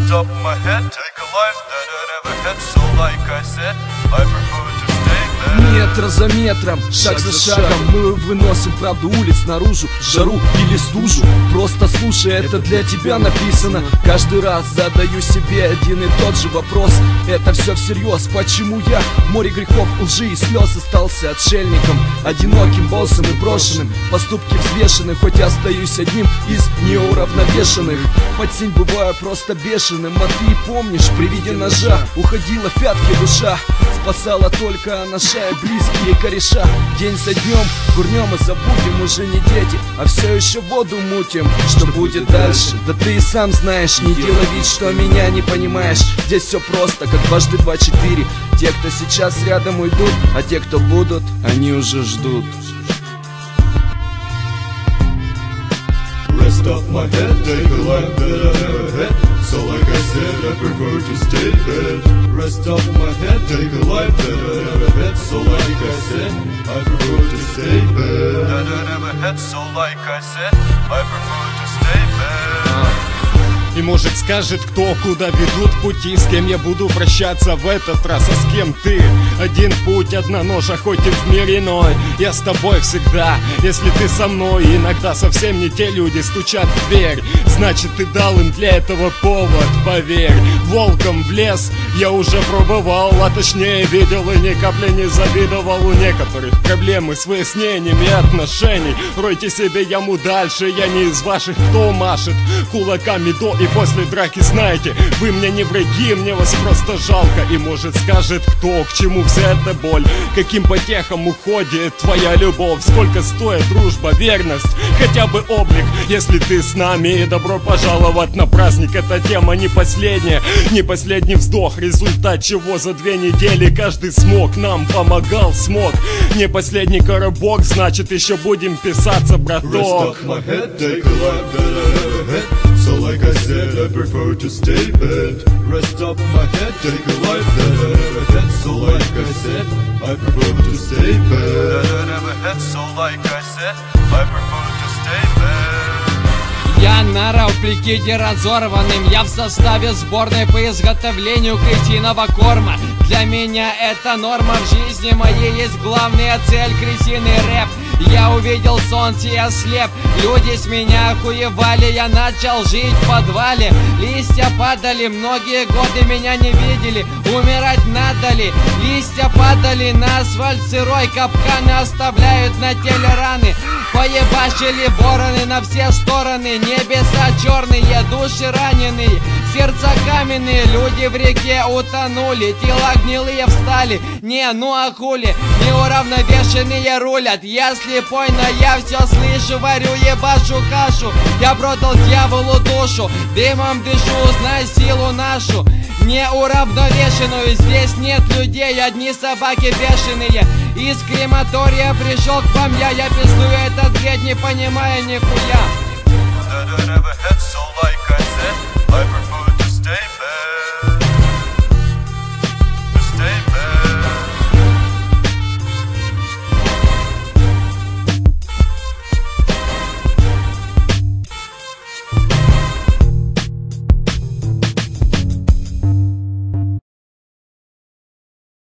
up my head, take a life that I never had. So like I said, I prefer to stay there. Метр за метром, шаг за шагом мы выносим правду улиц наружу, жару или стужу. Просто слушай, это для тебя написано. Каждый раз задаю себе один и тот же вопрос. Это все всерьез, почему я в море грехов, лжи и слез остался отшельником, одиноким, боссом и брошенным. Поступки взвешены, хоть я остаюсь одним из неуравновешенных. Под сень бываю просто бешеным, а ты помнишь, при виде ножа уходила в пятки душа. Спасала только наша и близкие кореша. День за днем курнем и забудем, уже не дети, а все еще воду мутим. Что будет дальше? Да ты и сам знаешь, не делай вид, что меня не понимаешь. Здесь все просто, как дважды два четыре. Те, кто сейчас рядом, уйдут, а те, кто будут, они уже ждут. Rest off my head, take a life that I never had. So like I said, I prefer to stay dead. Rest off my head, take a life that I never had. So like I said, I prefer to stay dead. That I never had. So like I said, I prefer to stay dead. И может скажет кто, куда ведут пути, с кем я буду прощаться в этот раз, а с кем ты? Один путь, одна ножа, хоть и в мир иной. Я с тобой всегда, если ты со мной. Иногда совсем не те люди стучат в дверь, значит ты дал им для этого повод, поверь. Волком в лес я уже пробовал, а точнее видел и ни капли не завидовал. У некоторых проблемы с выяснениями отношений. Ройте себе яму дальше, я не из ваших, кто машет кулаками до и после драки. Знаете, вы мне не враги, мне вас просто жалко. И может скажет кто, к чему вся эта боль, каким потехам уходит твоя любовь. Сколько стоит дружба, верность, хотя бы облик, если ты с нами. И добро пожаловать на праздник, эта тема не последняя, не последний вздох, результат чего за 2 недели каждый смог, нам помогал, смог. Не последний коробок, значит еще будем писаться, браток. So like I said, I prefer to stay bed. Rest up my head, take a life that I never had. So like I said, I prefer to stay bed. That I never had. So like I said, I prefer to stay bed. Я нара в прикиде разорванным, я в составе сборной по изготовлению крысиного корма. Для меня это норма, в жизни моей есть главная цель — крысиный рэп. Я увидел солнце, я слеп, люди с меня охуевали. Я начал жить в подвале, листья падали, многие годы меня не видели. Умирать надо ли? Листья падали на асфальт сырой, капканы оставляют на теле раны. Поебашили вороны на все стороны, небеса черные, души раненые, сердца каменные. Люди в реке утонули, тела гнилые встали. Не, ну а хули, неуравновешенные рулят. Я слепой, но я все слышу, варю ебашу кашу. Я продал дьяволу душу, дымом дышу, знай силу нашу неуравновешенную. Здесь нет людей, одни собаки бешеные. Из крематория пришел к вам я пиздую этот бред, не понимая нихуя. That I never had. So like I said, I prefer